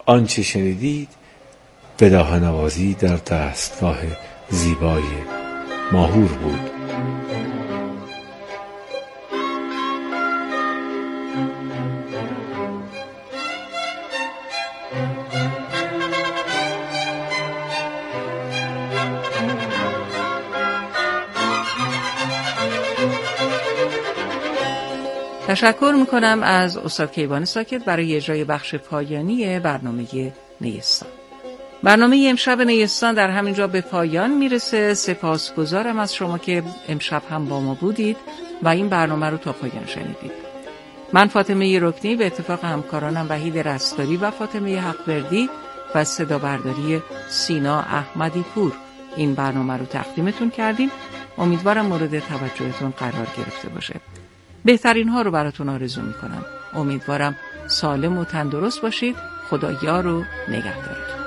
آنچه شنیدید بداهه‌نوازی در دستگاه زیبای ماهور بود. تشکر میکنم از استاد کیوان ساکت برای اجرای بخش پایانی برنامه نیستان. برنامه امشب نیستان در همینجا به پایان میرسه. سپاسگزارم از شما که امشب هم با ما بودید و این برنامه رو تا پایان شنیدید. من فاطمه رکنی به اتفاق همکارانم وحید رستاری و فاطمه حقوردی و صدا برداری سینا احمدی پور این برنامه رو تقدیمتون کردیم. امیدوارم مورد توجهتون قرار گرفته باشه. بهترین ها رو براتون آرزو میکنم. امیدوارم سالم و تندرست باشید. خدا یار و نگهدارتون.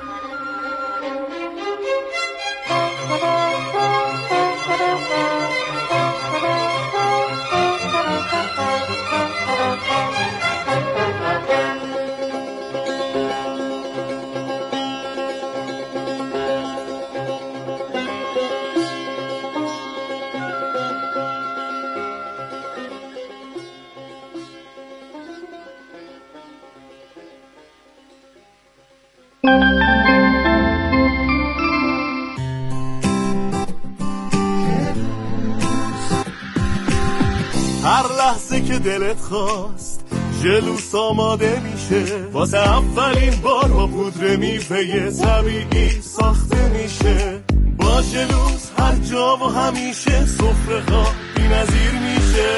هر لحظه که دلت خواست ژلوس آماده میشه، واسه اولین بار با پودر میوه طبیعی ساخته میشه. با ژلوس هر جا و همیشه سفره ها بی‌نظیر میشه.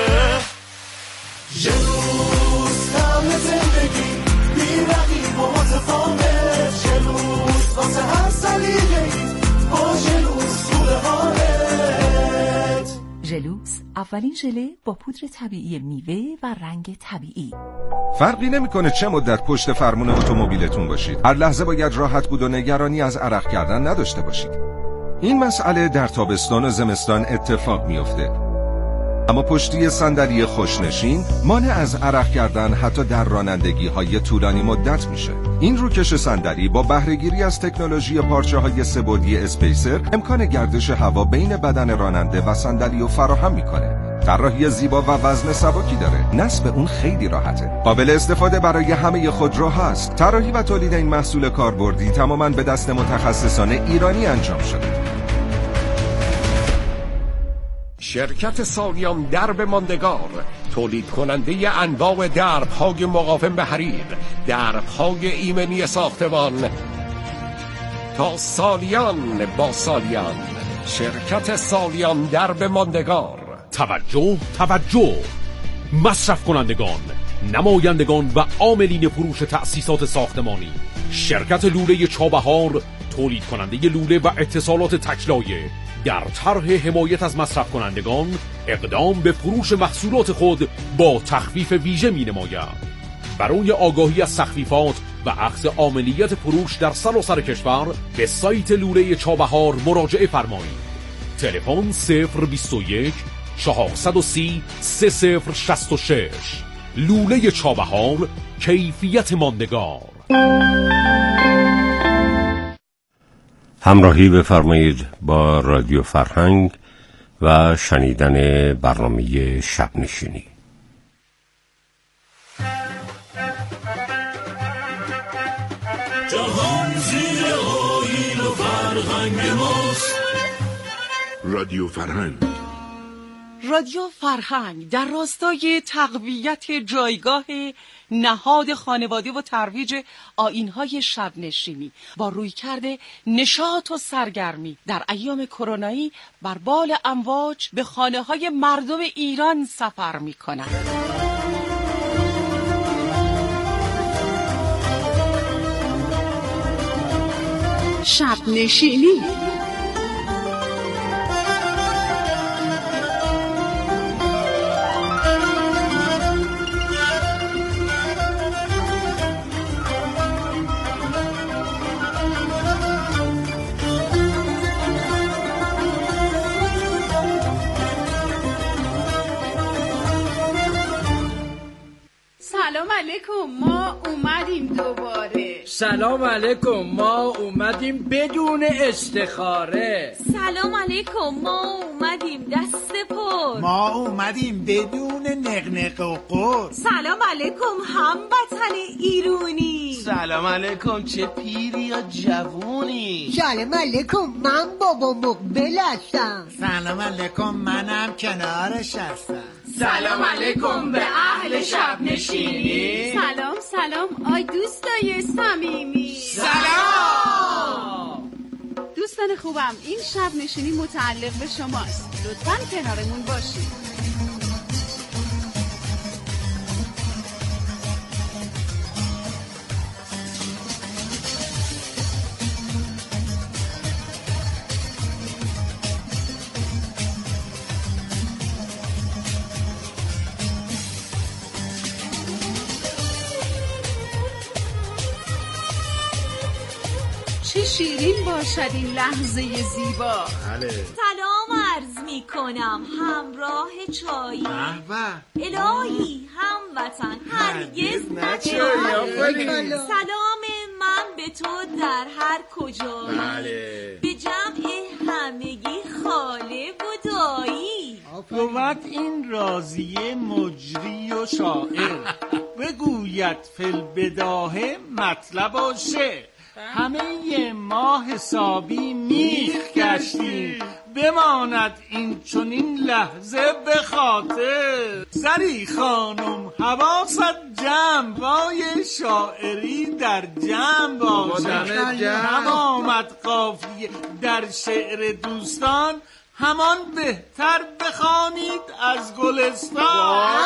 ژلوس طعم زندگی بی رقیب و متفاوت. ژلوس واسه هر سلیقه‌ای با ژلوس خوبه حالت. ژلوس اولین ژله با پودر طبیعی میوه و رنگ طبیعی. فرقی نمیکنه چه مدت پشت فرمون اتومبیلتون باشید، هر لحظه باید راحت بود و نگرانی از عرق کردن نداشته باشید. این مسئله در تابستان و زمستان اتفاق میفته، اما پشتی صندلی خوشنشین مانع از عرق کردن حتی در رانندگی‌های طولانی مدت میشه. این روکش صندلی با بهره‌گیری از تکنولوژی پارچه‌های سه‌بعدی اسپیسر امکان گردش هوا بین بدن راننده و صندلی رو فراهم میکنه. طراحی زیبا و وزن سبکی داره. نصب اون خیلی راحته. قابل استفاده برای همه خودروها هست. طراحی و تولید این محصول کاربردی تماماً به دست متخصصان ایرانی انجام شده. شرکت سالیان درب ماندگار، تولید کننده انواع درب‌های مقاوم به حریر، درب‌های ایمنی ساختمان تا سالیان با سالیان. شرکت سالیان درب ماندگار. توجه مصرف کنندگان، نمایندگان و عاملین فروش تأسیسات ساختمانی، شرکت لوله چابهار تولید کننده لوله و اتصالات تکلایه در طرح حمایت از مصرف کنندگان اقدام به فروش محصولات خود با تخفیف ویژه می نماید. برای آگاهی از تخفیفات و اخذ عاملیت فروش در سراسر کشور به سایت لوله چابهار مراجعه فرمایید. تلفن 021 430 3066. لوله چابهار، کیفیت ماندگار. همراهی بفرمایید با رادیو فرهنگ و شنیدن برنامه شب نشینی. جهان زیر آیین و فرهنگ ماست. رادیو فرهنگ. رادیو فرهنگ در راستای تقویت جایگاه نهاد خانواده و ترویج آیین‌های شب نشینی با رویکرد نشاط و سرگرمی در ایام کرونایی بر بال امواج به خانه‌های مردم ایران سفر می‌کند. شب نشینی سلام علیکم، ما اومدیم دوباره. سلام علیکم، ما اومدیم بدون استخاره. سلام علیکم، ما اومدیم دست پر. ما اومدیم بدون نقنق و قر. سلام علیکم هموطن ایرونی. سلام علیکم، چه پیری یا جوونی. سلام علیکم، من بابا مقبل هستم. سلام علیکم، منم کنارش هستم. سلام علیکم به اهل شب نشینی. سلام آی دوستای صمیمی. سلام دوستان خوبم، این شب نشینی متعلق به شماست، لطفاً کنارمون باشید. چه شیرین باشد این لحظه زیبا. سلام عرض می کنم همراه چایی. الهی هموطن هرگز نچایی. سلام من به تو در هر کجایی. به جمع همگی خاله و دایی. بود این راضیه مجری و شاعر بگوید فل بداهه مطلب و شعر. همه ما حسابی میخ گشتیم بماند این چنین لحظه به خاطر. زری خانم حواست جمع وای شاعری در جمع باشد. هم آمد قافیه در شعر دوستان همان بهتر بخوانید از گلستان.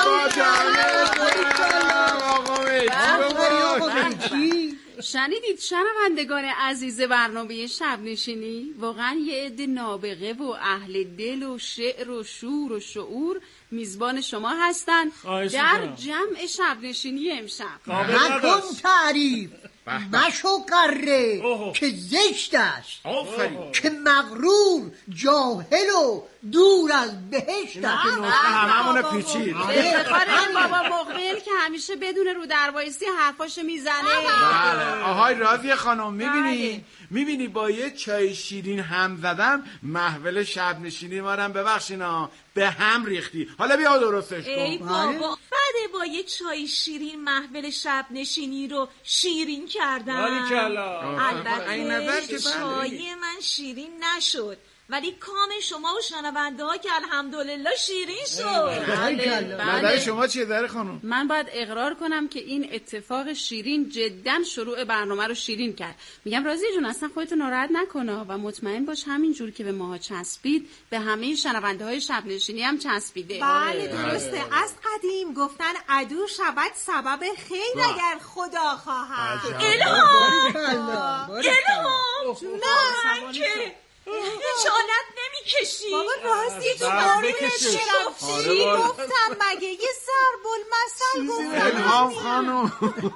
شنیدید شنوندگان عزیز برنامه شب نشینی؟ واقعا یه عده نابغه و اهل دل و شعر و شور و شعور میزبان شما هستن در جمع شب نشینی امشب. نکن تعریف، مشو قره که زشت است، که مغرور جاهل و دور از بهشت است. هممون پیچید. افتخار این بابا مقبل که همیشه بدون رو دروایسی حرفاشو میزنه. آهای راضیه خانم، میبینی با یه چای شیرین هم زدم محول شب نشینی مارم ببخشینا به هم ریختی. حالا بیا درستش کن. ای بابا بعد با یه چای شیرین محول شب نشینی رو شیرین کردم. البته چای من شیرین نشد ولی کام شما و شنونده ها که الحمدلله شیرین شد. نظر شما چیه در خانم؟ من باید اقرار کنم که این اتفاق شیرین جدا شروع برنامه رو شیرین کرد. میگم راضیه جون اصلا خودتو ناراحت نکنه و مطمئن باش همین جور که به ماها چسبید به همه شنونده های شب نشینی هم چسبیده. بله درسته. از قدیم گفتن عدو شود سبب خیر اگر خدا خواهد. الهام نه که خجالت نمیکشی؟ بابا راستی تو قربونت چی گفتم مگه یه ضرب المثل گفتم؟ الهام خانم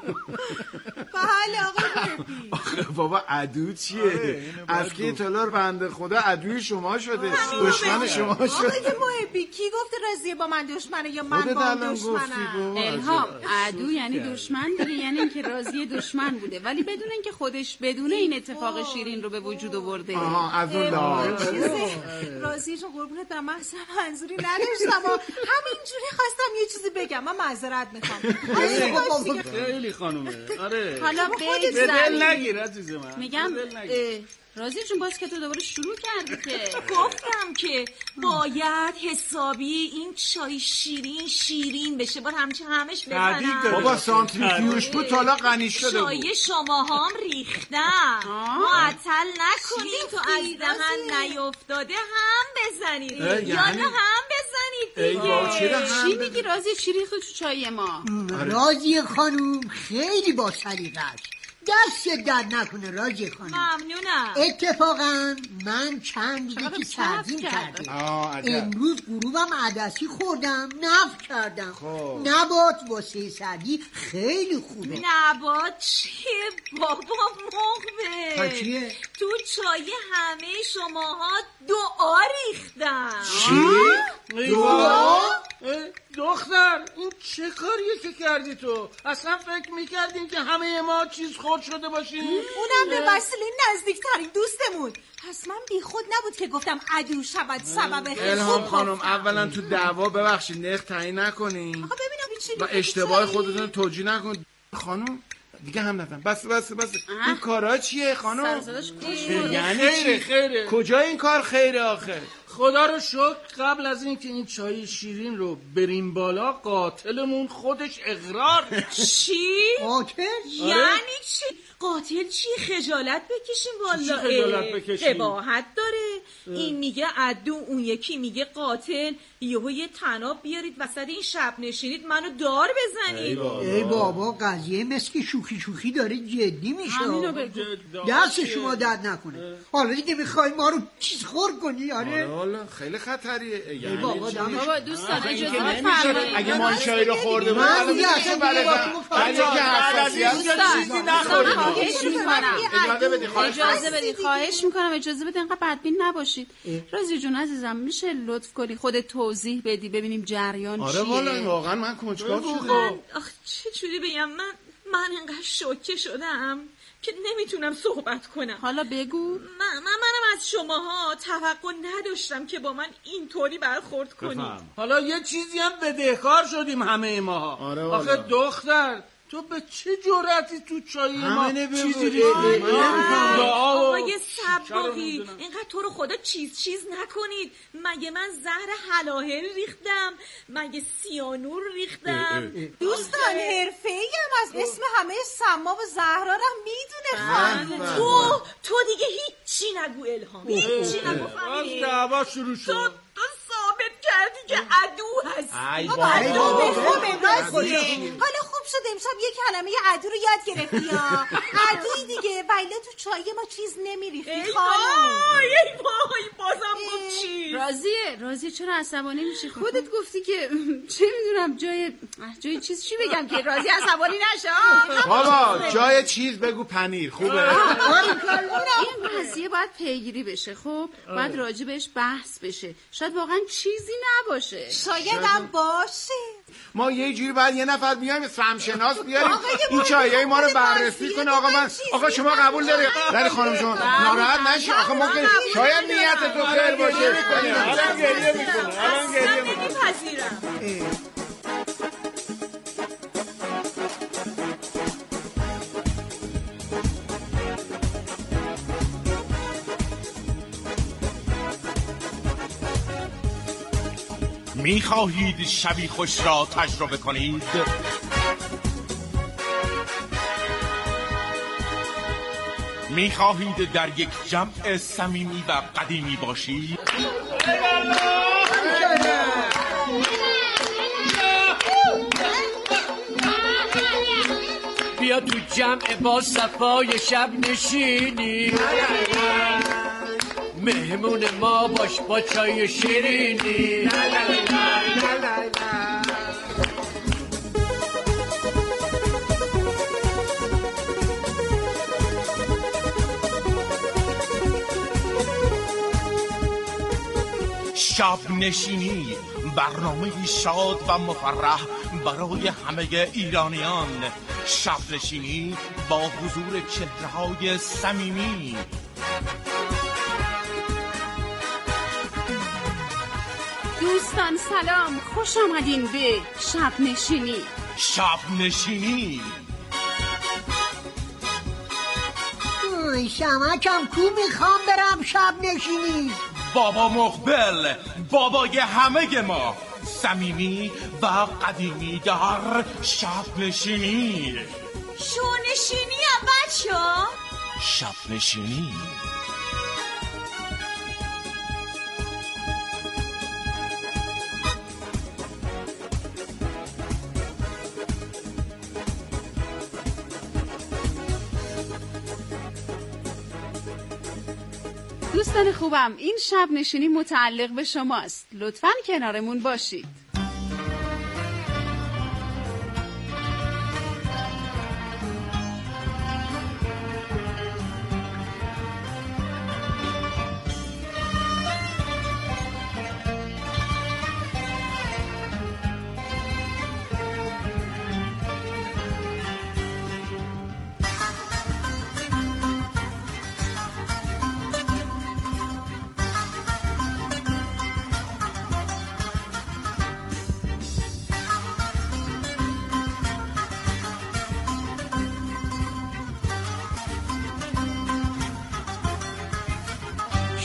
بله آقای بابا عدو چیه؟ از که تالار بنده خدا عدوی شما شده، دشمن شما شده. آقای محبی کی گفته راضیه با من دشمنه یا من با دشمنم؟ الهام عدو یعنی دشمن دیگه، یعنی اینکه راضیه دشمن بوده ولی بدون اینکه خودش بدونه این اتفاق شیرین رو به وجود آورده. راضیه جون قربونت برم، من اصلا منظوری نداشتم و همینجوری خواستم یه چیزی بگم. من معذرت میخوام. خیلی خانومه. آره حالا به دل نگیر عزیز من. میگم راضیه جون باز که تو دوباره شروع کردی که گفتم که باید حسابی این چای شیرین بشه. باید همش بزنم. بابا سانتریفیوژ بود حالا غنی شده بود. چای شما هم ریختم. معطل نکنید تو از دهن نیفتاده هم بزنید. یالا هم بزنید دیگه. چی میگی راضیه؟ چی ریخت تو چای ما؟ راضیه خانوم خیلی با سلیقه است. دست درد نکنه راضیه خانم. ممنونم. اتفاقا من چند روزه که سردین کردم امروز غروبم عدسی خوردم نفت کردم. نبات واسه سردی خیلی خوبه. نبات چیه بابا مقبل؟ چیه؟ تو چای همه شماها دعا ریختم. چی؟ دعا؟ دختر این چه کاریه که کردی تو؟ اصلا فکر میکردیم که همه ما چیز خورد شده باشیم؟ اونم به وسیله نزدیکترین دوستمون. پس من بی خود نبود که گفتم عدو شود سبب خیر. الهام خانم اولا تو دعوا ببخشید نرخ تعیین نکنین. آقا ببینم چی و اشتباه خودتون توجیه نکن. خانم دیگه هم نزن. بس این کارا چیه خانم؟ یعنی چی خیره؟ کجا این کار خیره آخه؟ خدا رو شکر قبل از اینکه این چای شیرین رو بریم بالا قاتلمون خودش اقرار. چی؟ قاتل؟ یعنی چی؟ قاتل چی؟ خجالت بکشیم والا. قباحت داره. این میگه عدو، اون یکی میگه قاتل. یهو یه طناب بیارید وسط این شب نشینید منو دار بزنید. ای بابا قضیه مثل که شوخی داره جدی میشه. همینو بگو. دست شما درد نکنه. حالا دیگه میخوای ما رو چیز خور کنی؟ آره خیلی خطریه. ای بابا دوستان اجازه بفرمایید. اگه ما این چای رو خورده بود من دیگه اصلا اجازه بدید اینقدر بدبین نباشید. رازی جون عزیزم میشه لطف کنی خودت توضیح بدی ببینیم جریان چیه؟ آره والا واقعا من کنجکاو شدم. چه جوری بگم من انقدر شوکه شدم که نمیتونم صحبت کنم. حالا بگو. منم از شماها توقع نداشتم که با من اینطوری برخورد کنید. حالا یه چیزی هم بدهکار شدیم همه ماها. آخه دختر تو به چه جرأتی تو چای ما چیزی ریختی؟ آقای سباقی اینقدر تو رو خدا چیز نکنید. مگه من زهر حلاهل ریختم؟ مگه سیانور ریختم؟ دوستان حرفه‌ای هم از اسم همه سما و زهرا رو میدونه. تو دیگه هیچی نگو الهام، هیچی نگو. از دعوا شروع شد. تو ثابت کردی که عدو هستی. حالا خوب شد امشب یه کلمه عدو رو یاد گرفتی یا عدوی دیگه. ولی تو چای ما چیز نمیریختی خانم. ای وای بازم گفت چی؟ راضیه چرا عصبانی میشی؟ خودت گفتی که چه میدونم جای چیز چی بگم که راضی عصبانی نشه. بابا جای چیز بگو پنیر خوبه. این قضیه باید پیگیری بشه. خب باید راجع بهش بحث بشه. شاید واقعا چیزی نباشه. شاید هم باشه. ما یه جوری باید یه نفر بیایم سمشناس بیاریم این چایای ما رو بررسی کنه. آقا شما قبول داری؟ ولی خانم شما ناراحت نشی. آخه ما که شاید نیت تو خیر باشه. الان گریه میپذیرم. می‌خواهید شبی خوش را تجربه کنید؟ می‌خواهید در یک جمع صمیمی و قدیمی باشید؟ بیا تو جمع با صفای شب نشینی، مهمون ما باش با چای شیرینی. شب نشینی، برنامه شاد و مفرح برای همه ایرانیان. شب نشینی با حضور چهره‌های صمیمی. دوستان سلام، خوش آمدین به شب نشینی. شب نشینی. شمکم کو میخوام برم شب نشینی. بابا مقبل، بابای همه ما، صمیمی و قدیمی در شب نشینی. شو نشینی هم بچه‌ها. شب نشینی. دوستان خوبم، این شب نشینی متعلق به شماست. لطفاً کنارمون باشید.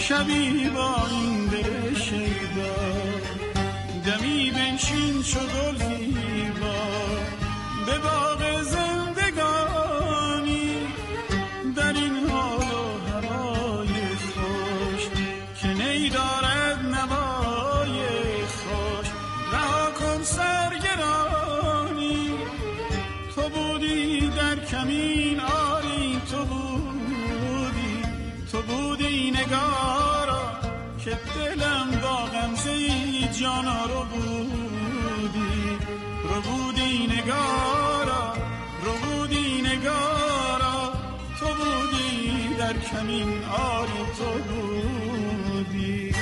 شبی با این دل شیدا، دمی بنشین چو گل زیبا به باغ زندگانی، در این حال و هوای خوش که نی دارد نوای خوش، رها کن سرگرانی. تو بودی در کمین آری، تو بودی نگارا که دلم با غمزه جانا رو بودی نگارا، بودی نگارا. تو بودی در کمین آری، تو بودی.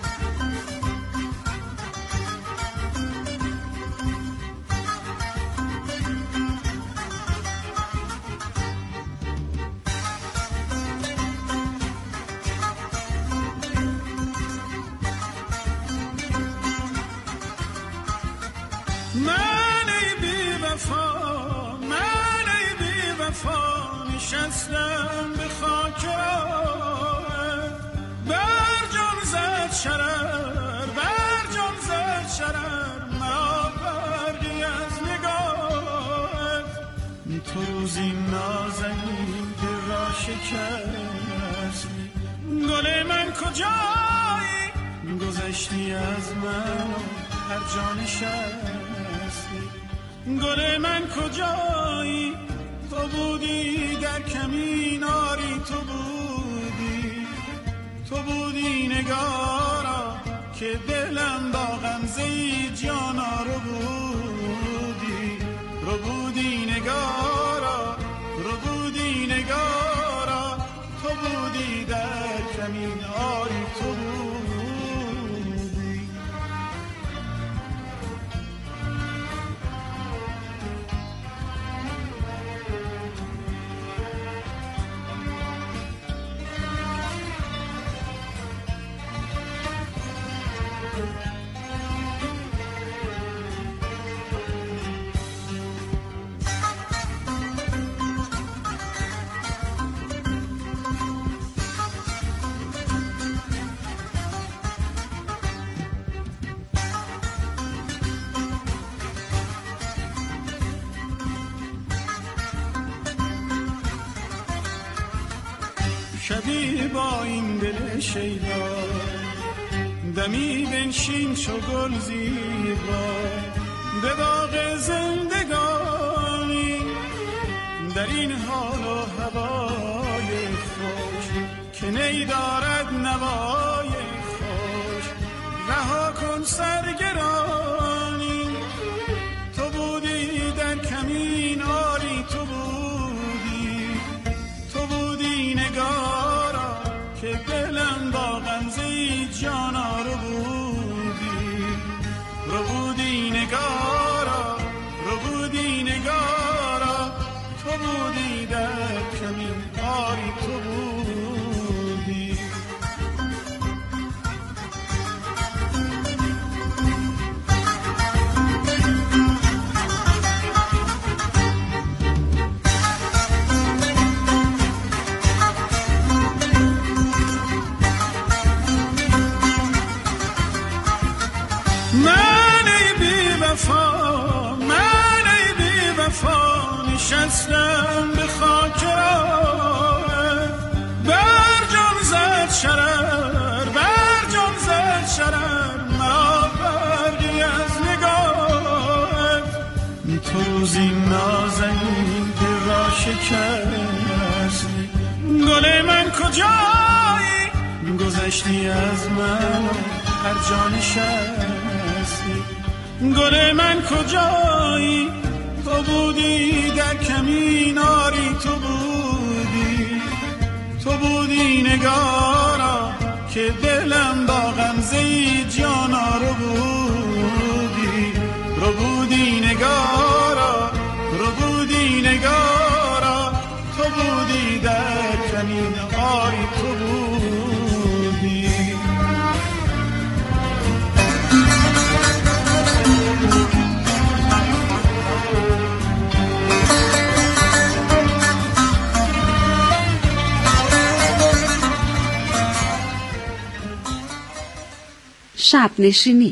من ای بی وفا نشستم به خاک راهت، بر جان زد شرر مرا برگی از نگاهت. تو روزی نازنین دل را شکستی، گل من کجایی؟ گذشتی از من هر جا نشستی. گل من کجایی؟ تو بودی در کمین آری، تو بودی نگارا که دلم با غمزه جانا رو بودی نگارا، بودی نگارا. تو بودی در کمین آری، تو بودی. شبی با این دل شیدا، دمی بنشین چو گل زیبا به باغ زندگانی، در این حال و هوای خوش که نی دارد نوای خوش، رها کن سرگرانی. تو بودی در کمین آری، تو بودی نگارا که دلم با غمزه جانا رو بودی نگارا، بودی نگارا. تو بودی در کمین آری، تو بودی. من ای بی وفا نشستم به خاک راهت، بر جان زد شرر مرا برگی از نگاهت. تو روزی نازنین دل را شکستی، گل من کجایی؟ گذشتی از من هر جا نشستی. گل من کجایی؟ تو بودی در کمین آری، تو بودی نگارا که دلم با غمزه جانا رو بودی نگارا، بودی نگارا. تو بودی در کمین آری، تو بودی. شب نشینی.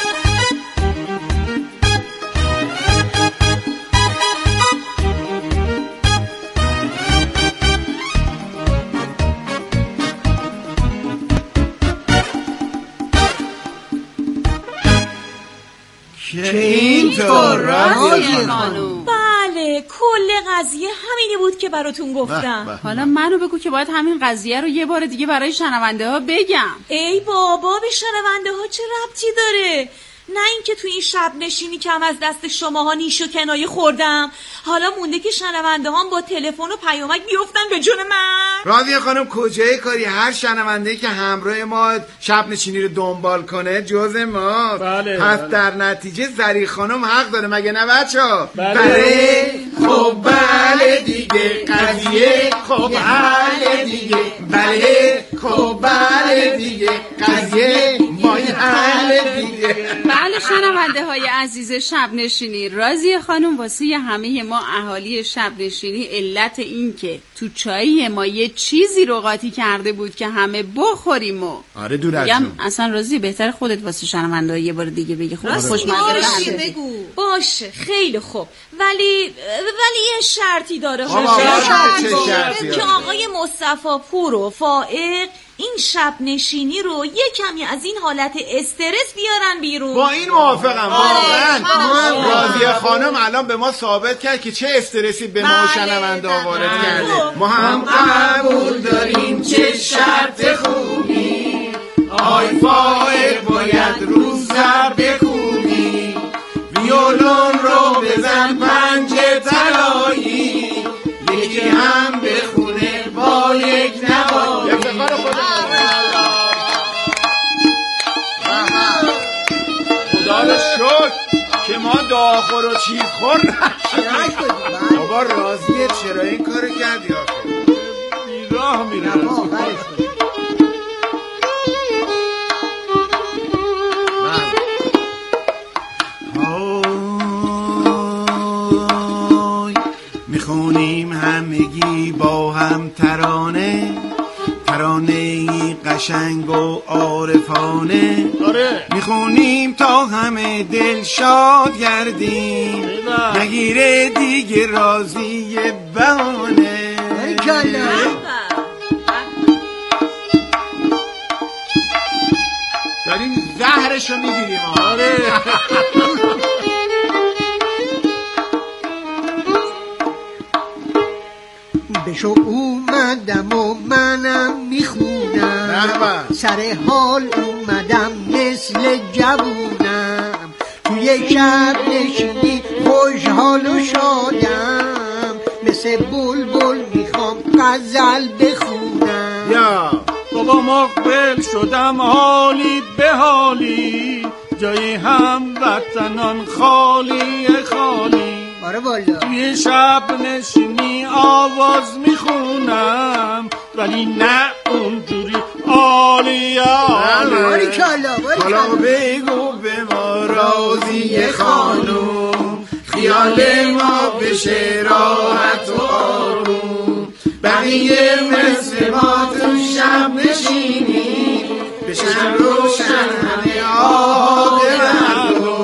که اینطور راضیه خانوم. بله کل قضیه همینی بود که براتون گفتم. حالا منو بگو که باید همین قضیه رو یه بار دیگه برای شنونده ها بگم. ای بابا به شنونده ها چه ربطی داره؟ نه اینکه تو این شب نشینی کم از دست شماها نیش و کنایه خوردم. حالا مونده که شنونده هم با تلفن و پیامک بیفتن به جون من. راضیه خانم کجای کاری؟ هر شنونده‌ای که همراه ما شب نشینی رو دنبال کنه جز ما. بله. پس در نتیجه زری خانم حق داره مگه نه بچه‌ها؟ بله. خب بله دیگه قضیه خب بله دیگه بله خب بله دیگه قضیه باید حل دیگه. بله شنونده های عزیز شب نشینی، راضیه خانم واسه همه ما اهالی شب نشینی علت این که تو چایی ما یه چیزی رو قاطی کرده بود که همه بخوریم و آره دور از میگم اصلا راضی بهتر خودت واسه شنونده ها یه بار دیگه بگی. خب خوشمزه بگو. باشه خیلی خوب ولی یه شرطی داره. که آقای مصطفی پور و فائق این شب نشینی رو یه کمی از این حالت استرس بیارن بیرون. با این موافقم واقعا. راضیه خانم الان به ما ثابت کرد که چه استرسی به ما شنونده وارد کرده. ما هم قبول داریم چه شرط خوبی، آی فائق باید رو سر بکوبی، ویولون رو بزن پنج طلایی، یکی هم بخونه با یک نوایی. افتخار خدا رو شکر که ما داخور و چیز خور نشیم. بابا راضیه چرا این کارو کردی آخه؟ بیراه میره. میخونیم همگی با هم ترانه قشنگ و عارفانه. میخونیم تا همه دل شاد گردیم، نگیره دیگه راضی بهانه. داریم زهرشو میگیریم. بشو اومدم و منم میخونم، سر حال اومدم مثل جوونم، توی شب نشینی خوشحال و شادم، مثل بلبل میخوام غزل بخونم. یا بابا مقبل شدم حالی به حالی، جای هم وطنان خالی خالی. توی شب نشینی آواز میخونم، ولی نه اونجوری عالی عالی. حالا بگو به ما راضیه خانوم، خیال ما بشه راحت و آروم، بقیه مثل ما تو شب نشینی، بشن روشن همه آب مردم.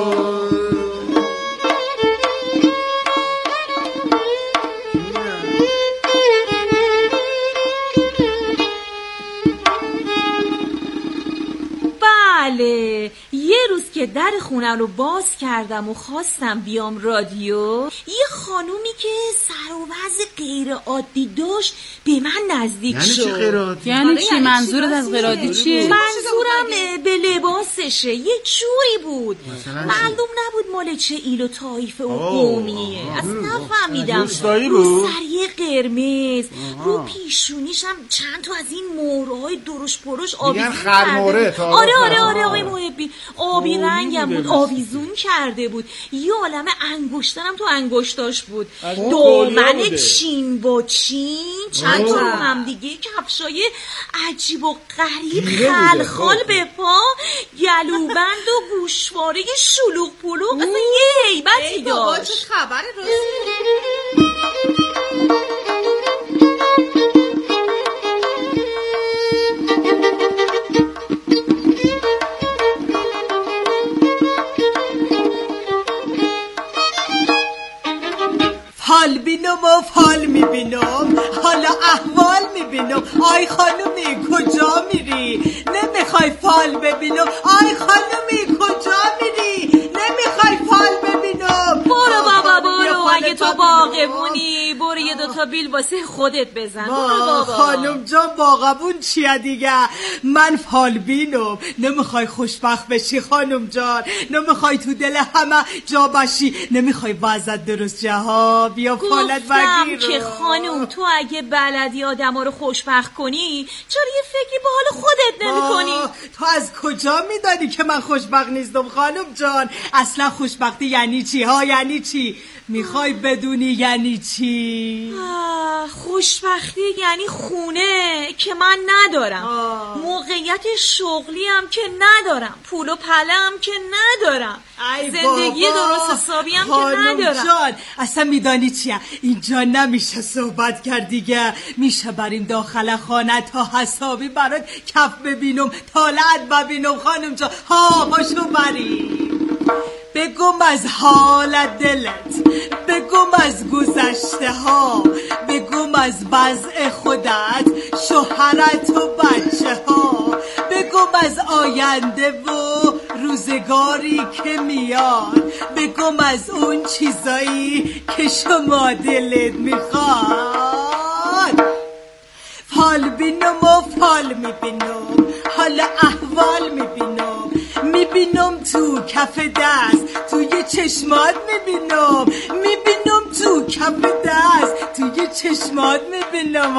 بله یه روز که در خونه رو باز کردم و خواستم بیام رادیو، یه خانومی که سر و وضع غیر عادی داشت به من نزدیک شد. یعنی چی غیر عادی؟ یعنی چی؟ منظورت از غیر عادی چیه؟ منظورم به لباسشه. یه جوری بود معلوم نبود مال چه ایل و طایفه و قومیه. اصلا نفهمیدم. روستایی بود؟ روسری قرمز، رو پیشونیشم چند تا از این مهرهای درشت پرش آویزون کرده. آره آقای محبی آبی رنگم بود، آویزون کرده بود. یه عالمه انگشترم تو انگشتاش بود، دامن چین با چین، چند تا هم دیگه کفشای عجیب و غریب خلخال به پا، گلوبند و گوشواره شلوغ پلوغ. اصلا یه هیبتی داشت. چه خبر حالا احوال میبینم. آی خانومی کجا میری؟ نمیخوای فال ببینم؟ آی خانومی کجا میری؟ نمیخوای فال ببینم؟ برو بابا برو، اگه تو باغبونی برو یه دوتا بیل واسه خودت بزن. برو بابا. خانم جان باغبون چیه دیگه؟ من فالبینم. نمیخوای خوشبخت بشی خانم جان؟ نمیخوای تو دل همه جا باشی؟ نمیخوای وضعت درست جها؟ بیا فالت بگیر. گفتم که خانم تو اگه بلدی آدم ها رو خوشبخت کنی چرا یه فکری به حال خودت نمی کنی؟ تو از کجا میدانی که من خوشبخت نیستم خانم جان؟ اصلا خوشبختی یعنی چی ها؟ یعنی چی؟ میخوای بدونی یعنی چی؟ خوشبختی یعنی خونه که من ندارم، موقعیت شغلی هم که ندارم، پول و پله هم که ندارم، زندگی درست حسابی هم که ندارم. جان اصلا میدانی چیه؟ اینجا نمیشه صحبت کرد دیگه. میشه بریم داخل خانه تا حسابی برات کف ببینم، طالعت ببینم خانم جان. ها باشو بریم. بگم از حال دلت، بگم از گذشته ها، بگم از وضع خودت، شوهرت و بچه ها، بگم از آینده و روزگاری که میاد، بگم از اون چیزایی که شما دلت میخواد. فال بینم و فال میبینم، حالا احوال میبینم، میبینم تو کف دست، توی چشمات میبینم، میبینم تو کف دست، توی چشمات میبینم.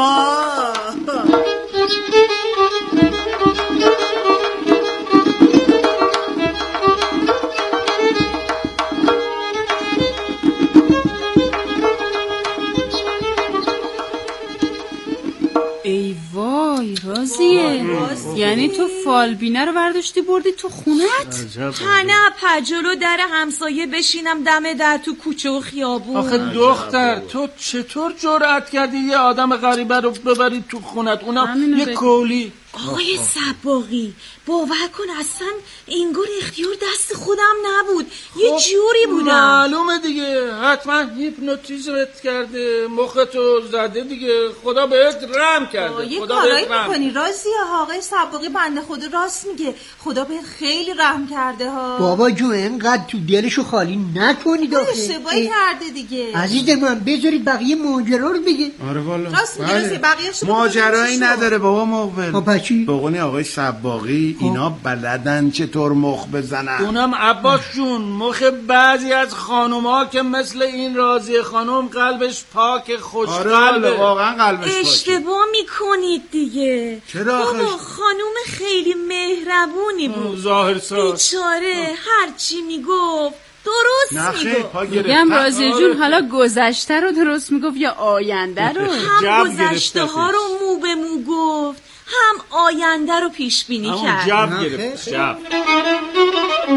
ای وای رازیه، یعنی تو فالبینه رو برداشتی بردی تو خونت؟ تنه جلو در همسایه بشینم دم در تو کوچه و خیابون. آخه دختر تو چطور جرأت کردی یه آدم غریبه رو ببری تو خونت، اونم یه کولی؟ آقای صباغی باور کن اصلا انگار اختیار دست خودم نبود، یه جوری بودم. معلومه دیگه، حتما هیپنوتیزمت کرده، مختو زده دیگه، خدا بهت رحم کرده. یه کارایی میکنی رازیه. آقای صباغی بنده خدا راست میگه، خدا بهت خیلی رحم کرده ها. بابا جو اینقدر تو دلشو خالی نکنید آخه. اشتباهی کرده دیگه. عزیز من بذارید بقیه ماجرا رو بگه. آره والا راست میگه، بقیه‌شو ماجرایی نداره بابا مقبل. چی؟ به قول آقای صباغی اینا بلدن چطور مخ بزنن. اونم عباس جون مخ بعضی از خانوما که مثل این راضیه خانم قلبش پاک خوش قلبه. واقعا قلبش پاکه. اشتباه میکنید دیگه. چرا بابا خانوم خیلی مهربونی بود، ظاهرساز بیچاره هرچی میگفت درست میگفت. میگم رازیه جون حالا گذشته رو درست میگفت یا آینده رو؟ هم گذشته ها رو مو به مو گفت، هم آینده رو پیش بینی کرد. جب گرفت. جب